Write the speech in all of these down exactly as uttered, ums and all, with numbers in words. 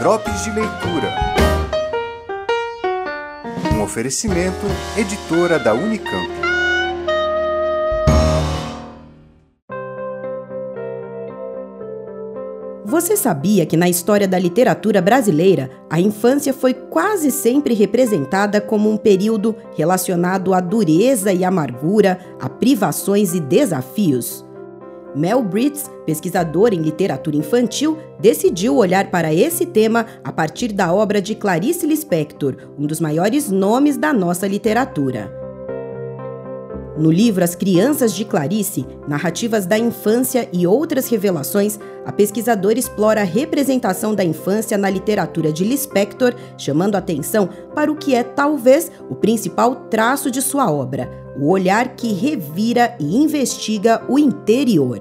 Drops de Leitura. Um oferecimento, editora da Unicamp. Você sabia que na história da literatura brasileira, a infância foi quase sempre representada como um período relacionado à dureza e amargura, a privações e desafios? Mel Brits, pesquisador em literatura infantil, decidiu olhar para esse tema a partir da obra de Clarice Lispector, um dos maiores nomes da nossa literatura. No livro As Crianças de Clarice, Narrativas da Infância e Outras Revelações, a pesquisadora explora a representação da infância na literatura de Lispector, chamando atenção para o que é talvez o principal traço de sua obra: o olhar que revira e investiga o interior.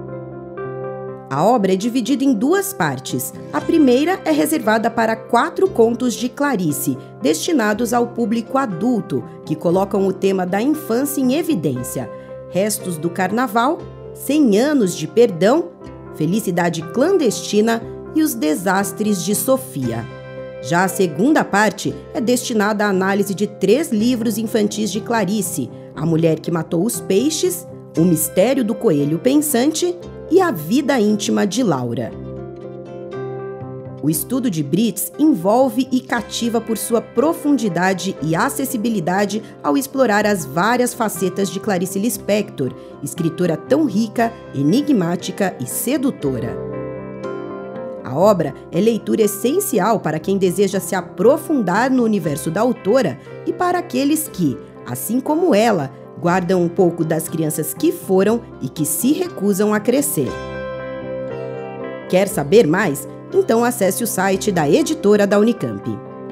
A obra é dividida em duas partes. A primeira é reservada para quatro contos de Clarice, destinados ao público adulto, que colocam o tema da infância em evidência: Restos do Carnaval, Cem Anos de Perdão, Felicidade Clandestina e Os Desastres de Sofia. Já a segunda parte é destinada à análise de três livros infantis de Clarice: A Mulher que Matou os Peixes, O Mistério do Coelho Pensante e A Vida Íntima de Laura. O estudo de Brits envolve e cativa por sua profundidade e acessibilidade ao explorar as várias facetas de Clarice Lispector, escritora tão rica, enigmática e sedutora. A obra é leitura essencial para quem deseja se aprofundar no universo da autora e para aqueles que, assim como ela, guardam um pouco das crianças que foram e que se recusam a crescer. Quer saber mais? Então acesse o site da editora da Unicamp.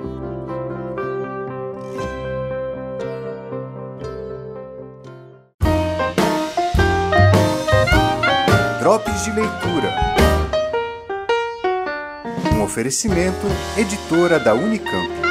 Drops de Leitura. Um oferecimento, editora da Unicamp.